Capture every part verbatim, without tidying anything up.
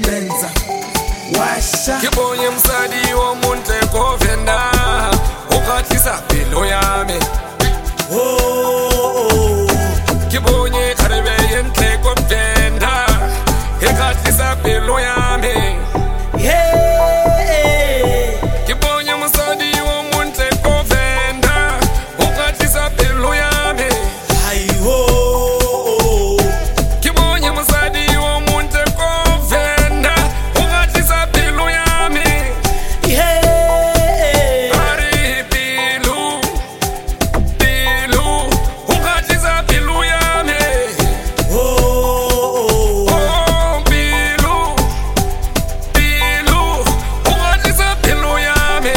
benza washa Kibonye msadi womunte kovenda ukatisa pilo yame oh, oh. Kibonye karebe yente kovenda ukatisa pilo yame yeah. Kibonye msadi womunte kovenda ukatisa pilo yame Ay, oh, oh. Kibonye msadi womunte kovenda ukatisa pilo yame Yeah. Ari pilu pilu ukatisa pilo yame Oh, oh. Oh pilu pilu ukatisa pilo yame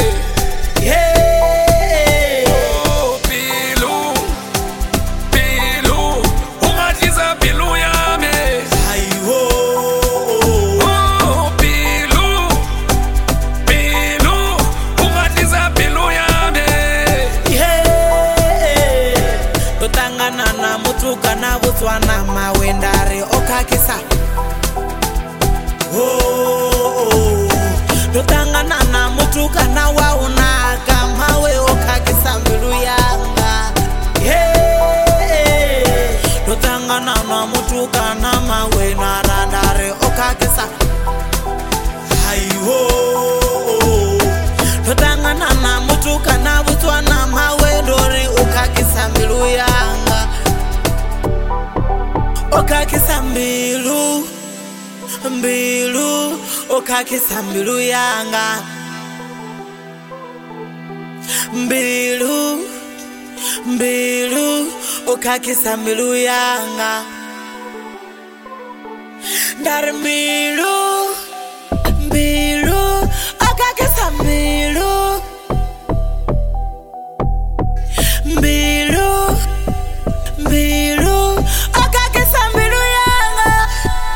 Yeah. Oh pilu pilu ukatisa pilo yame Ay, oh, oh. Oh pilu pilu ukatisa pilo yame Yeah. Totangana na mutuka na Botswana mawendare okakisa oh, oh. Totangana na mutuka na wauna kamawe okakisa mbilu yanga yeah. Totangana na mutuka na mawe na randare okakisa Ay, oh, oh. Totangana na mutuka na Botswana mawe dori okakisa mbilu yanga okakisa mbilu mbilu okakisa mbilu yanga mbilu mbilu okakisa mbilu yanga ndari mbilu mbilu okakisa mbilu mbilu mbilu okakisa mbilu yanga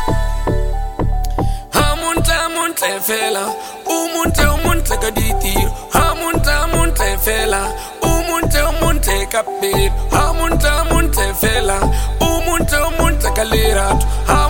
Hamunte munte fela umunte umunte kaditir Hamunte munte fela umunte umunte kapir Hamunte munte fela umunte umunte kalirat